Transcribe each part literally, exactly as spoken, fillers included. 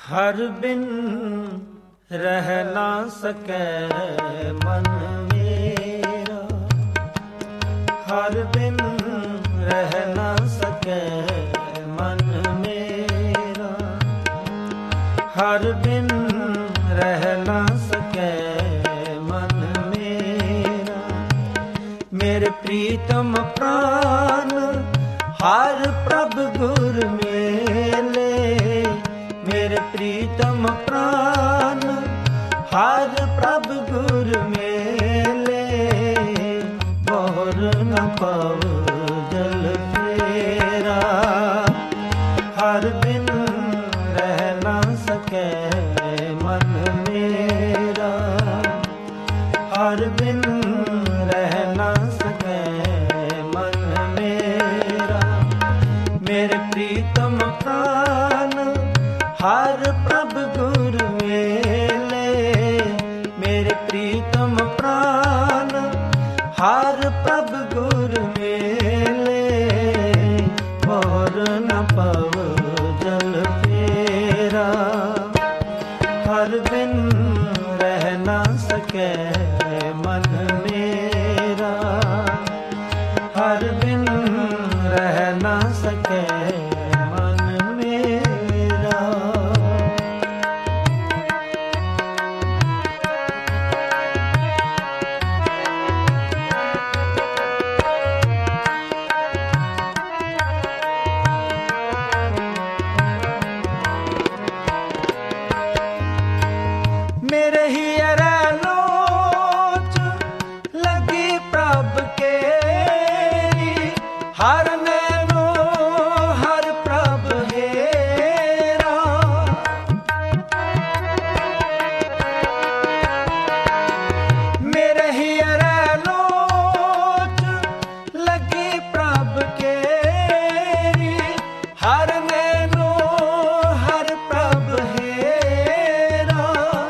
हर बिन रह ना सके मन मेरा, हर बिन रह ना सके मन मेरा, हर बिन रह ना सके मन मेरा। मेरे प्रीतम प्राण हर प्रभ गुर मेले, मेरे प्रीतम प्राण हर प्रभ गुर मेले। मोर न पव जल फेरा, हर बिन रह ना सके मन मेरा, हर बिन रह ना सके मन मेरा। मेरे प्रीतम प्राण हर प्रभ गुर मेले, मेरे प्रीतम प्राण हर प्रभ गुर मेले। मोर न पव जल फेरा, हर बिन रह ना सके मन मेरा, हर बिन रह ना सके मन मेरा। मेरे ही लोच लगी प्रभ केरी, हर नैनो हर प्रभ हेरा। मेरे ही लोच लगी प्रभ केरी, हर नैनो हर प्रभ हेरा।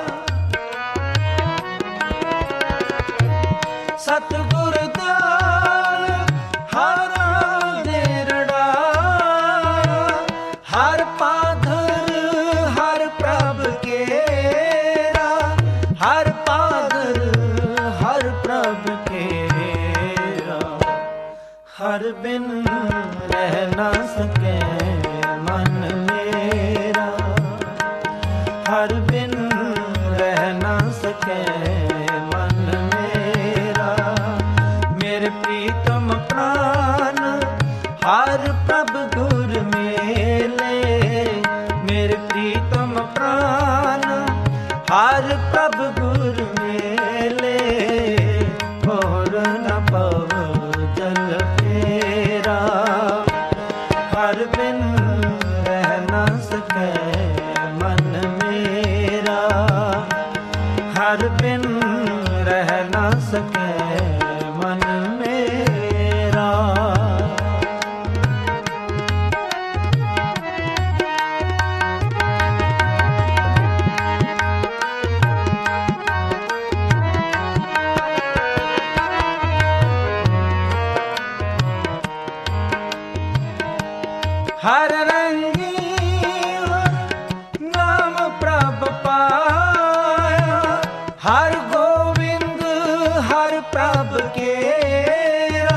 सतगुर दयाल हर देरड़ा, हर पाधर हर प्रभ केरा, हर पाधर हर प्रभ केरा। हर बिन रह ना सके मन मेरा, हर बिन रह ना सके मन मेरा। मेरे प्रीतम प्राण हर प्रभ गुर मेले, मेरे प्रीतम प्राण हर प्रभ गुर मेले। मोर न पव जल फेरा, हर बिन रह ना सके मन मेरा, हर बिन रह ना सके मन मेरा। हर रंगी नाम प्रभ पाया, हर गोविंद हर प्रभ केरा।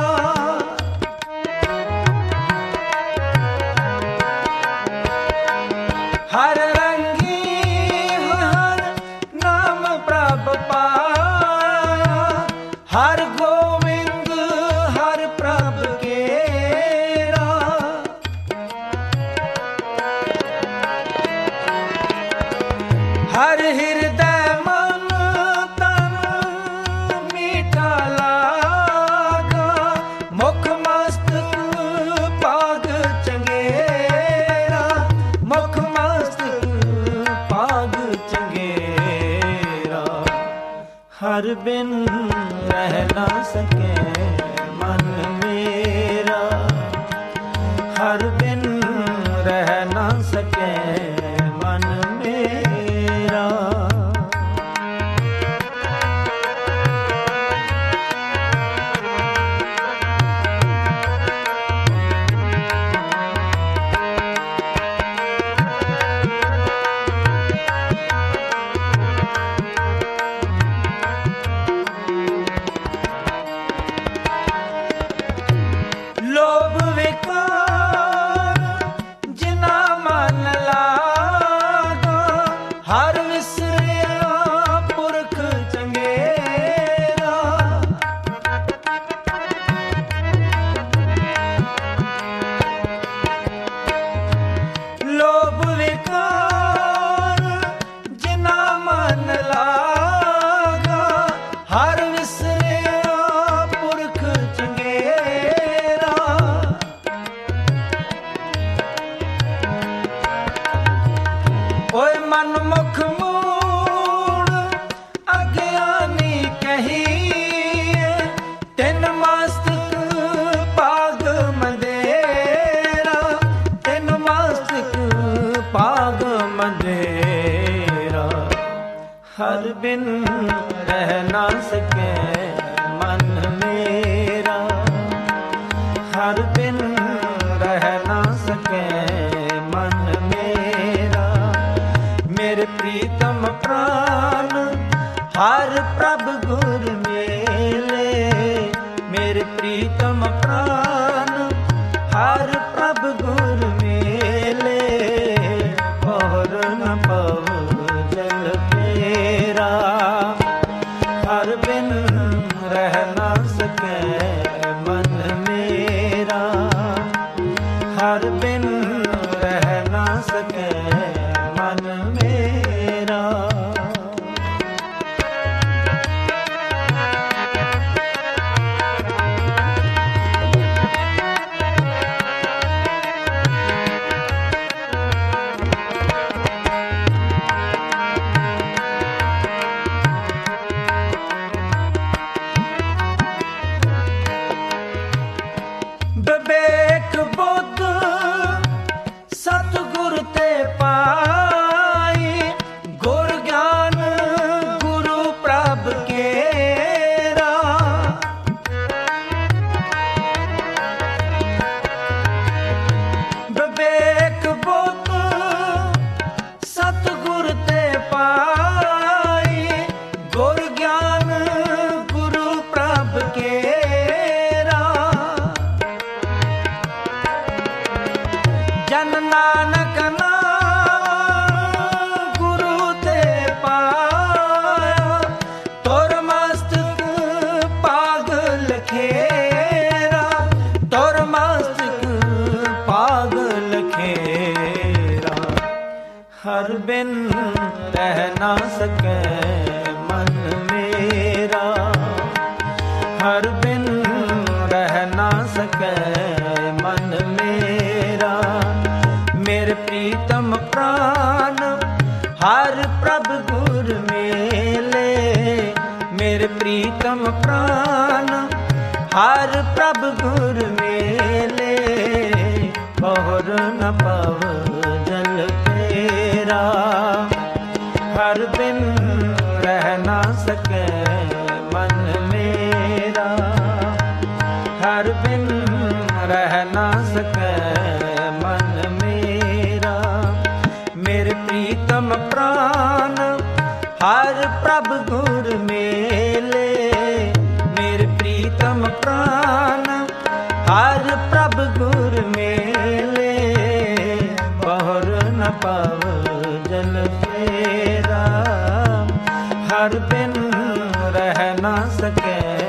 हर रंगी हर नाम प्रभ पाया, हर गोविंद हर प्रभ केरा। हर हृदय मन तन मीठा लागा, मुख मस्तक पाग चंगेरा, मुख मस्तक पाग चंगेरा। हर बिन रह ना सके मन मेरा, हर बिन रह ना सके मन मेरा। ਓਏ ਮਨ ਮੁਖ ਮੂੜ ਅਗਿਆਨੀ ਕਹੀਏ, ਤਿੰਨ ਮਸਤਕ ਪਾਗ ਮੰਦੇਰਾ, ਤਿੰਨ ਮਸਤਕ ਪਾਗ ਮੰਦੇਰਾ। ਹਰ ਬਿਨ ਰਹਿ ਨਾ ਸਕੈ ਮਨ ਮੇਰਾ, ਹਰ ਬਿਨ ਰਹਿ ਨਾ ਸਕੈ ਮਨ ਮੇਰਾ। ਮੇਰੇ ਪ੍ਰੀਤਮ ਪ੍ਰਾਨ ਹਰ ਪ੍ਰਭ ਗੁਰ ਮੇਲੇ, ਮੇਰੇ ਪ੍ਰੀਤਮ ਪ੍ਰਾਨ ਹਰ ਪ੍ਰਭ ਗੁਰ ਮੇਲੇ। ਪਹੁਰ ਨ ਪਵ ਜਲ ਫੇਰਾ, ਹਰ ਬਿਨ ਰਹਿ ਨਾ ਸਕੈ ਮਨ ਮੇਰਾ, ਹਰ ਬਿਨ ਰਹਿ ਨਾ ਸਕੈ ਮਨ ਮੇਰਾ। ਵਿਵੇਕ ਬੁੱਧ ਸਤਿਗੁਰ ਤੇ ਪਾਈ, ਗੁਰ ਗਿਆਨ ਗੁਰੂ ਪ੍ਰਭ ਕੇਰਾ। ਵਿਵੇਕ ਬੁੱਧ ਸਤਿਗੁਰ ਤੇ ਪਾਈ, ਗੁਰ ਗਿਆਨ ਗੁਰੂ ਪ੍ਰਭ ਕੇਰਾ। ਜਨ ਨਾਨਕ ਨਾਮ ਗੁਰੂ ਤੇ ਪਾਇਆ, ਤੁਰ ਮਸਤਕ ਪਾਗ ਲਖੇਰਾ, ਤੁਰ ਮਸਤਕ ਪਾਗ ਲਖੇਰਾ। ਹਰ ਬਿਨ ਰਹਿ ਨਾ ਸਕੈ ਮਨ ਮੇਰਾ, ਹਰ ਬਿਨ ਰਹਿ ਨਾ ਸਕੈ ਮਨ ਮੇਰਾ। ਮੇਰੇ ਪ੍ਰੀਤਮ ਪ੍ਰਾਨ ਹਰ ਪ੍ਰਭ ਗੁਰ ਮੇਲੇ, ਮੇਰੇ ਪ੍ਰੀਤਮ ਪ੍ਰਾਨ ਹਰ ਪ੍ਰਭ ਗੁਰ ਮੇਲੇ। ਬਹੁਰ ਨ ਪਵ ਜਲ ਫੇਰਾ, ਹਰ ਬਿਨ ਰਹਿ ਨਾ ਸਕੈ ਮਨ ਮੇਰਾ, ਹਰ ਬਿਨ ਰਹਿ ਨਾ ਸਕੈ ਮਨ ਮੇਰਾ। ਮੇਰੇ ਪ੍ਰੀਤਮ ਪ੍ਰਾਨ ਹਰ ਪ੍ਰਭ ਗੁਰ ਮੇਲੇ, ਮੇਰੇ ਪ੍ਰੀਤਮ ਪ੍ਰਾਨ ਹਰ ਪ੍ਰਭ ਗੁਰ ਮੇਲੇ। ਬਹੁਰ ਨ ਪਵ ਜਲ ਫੇਰਾ, ਹਰ ਬਿਨ ਰਹਿ ਨਾ ਸਕੈ